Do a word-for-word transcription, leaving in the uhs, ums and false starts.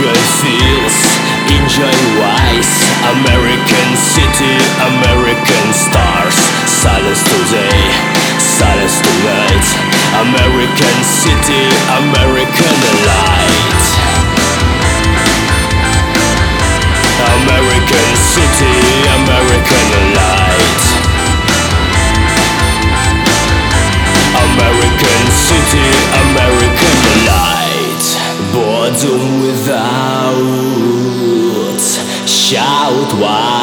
Enjoy feels, enjoy wise. American city, American stars. Silence today, silence tonight. American city, American light. American city, American light. American city, American light. Boredom without, shout why.